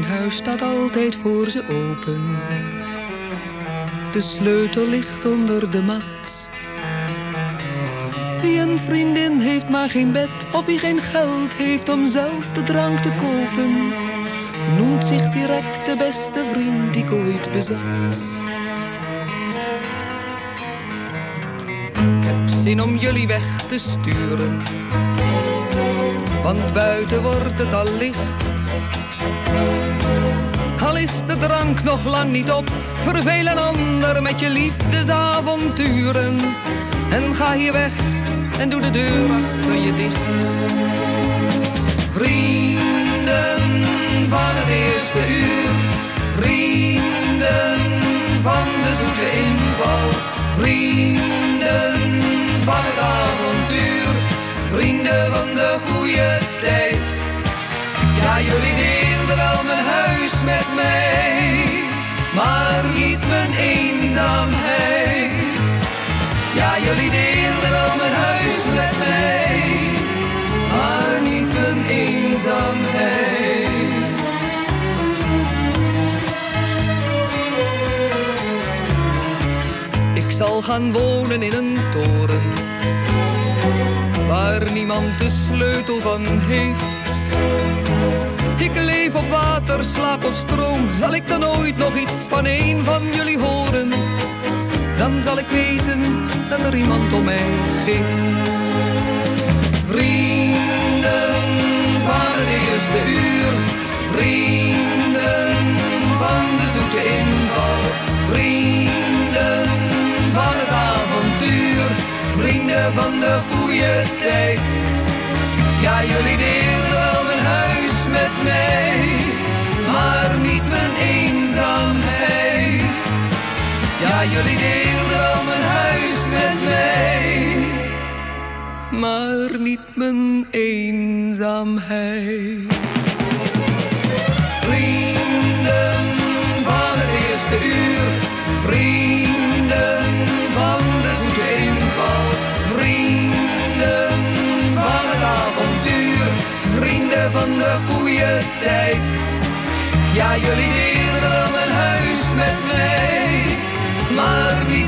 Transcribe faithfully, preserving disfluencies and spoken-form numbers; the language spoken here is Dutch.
huis staat altijd voor ze open. De sleutel ligt onder de mat. Wie een vriendin heeft maar geen bed, of wie geen geld heeft om zelf de drank te kopen, noemt zich direct de beste vriend die ik ooit bezat. Ik heb zin om jullie weg te sturen, want buiten wordt het al licht. Al is de drank nog lang niet op, verveel een ander met je liefdesavonturen. En ga hier weg en doe de deur achter je dicht. Vrienden van het eerste uur, vrienden van de zoete inval, vrienden van het avontuur, vrienden van de goede tijd. Ja, jullie deelden wel mijn huis met mij, maar niet mijn eenzaamheid. Ja, jullie deelden wel mijn huis met mij, maar niet mijn eenzaamheid. Ik zal gaan wonen in een toren, waar niemand de sleutel van heeft. Ik leef op water, slaap op stroom. Zal ik dan ooit nog iets van een van jullie horen? Dan zal ik weten dat er iemand om mij geeft. Vrienden van het eerste uur, vrienden van de zoete inval, vrienden van het avontuur, vrienden van de goede tijd. Ja, jullie deelden wel mijn huis met mij, maar niet mijn eenzaamheid. Ja, jullie deelden wel mijn huis met mij, maar niet mijn eenzaamheid. Vrienden van het eerste uur, vrienden van de zoete inval, vrienden van het avontuur, vrienden van de goede tijd. Ja, jullie deelden wel mijn huis met mij, maar niet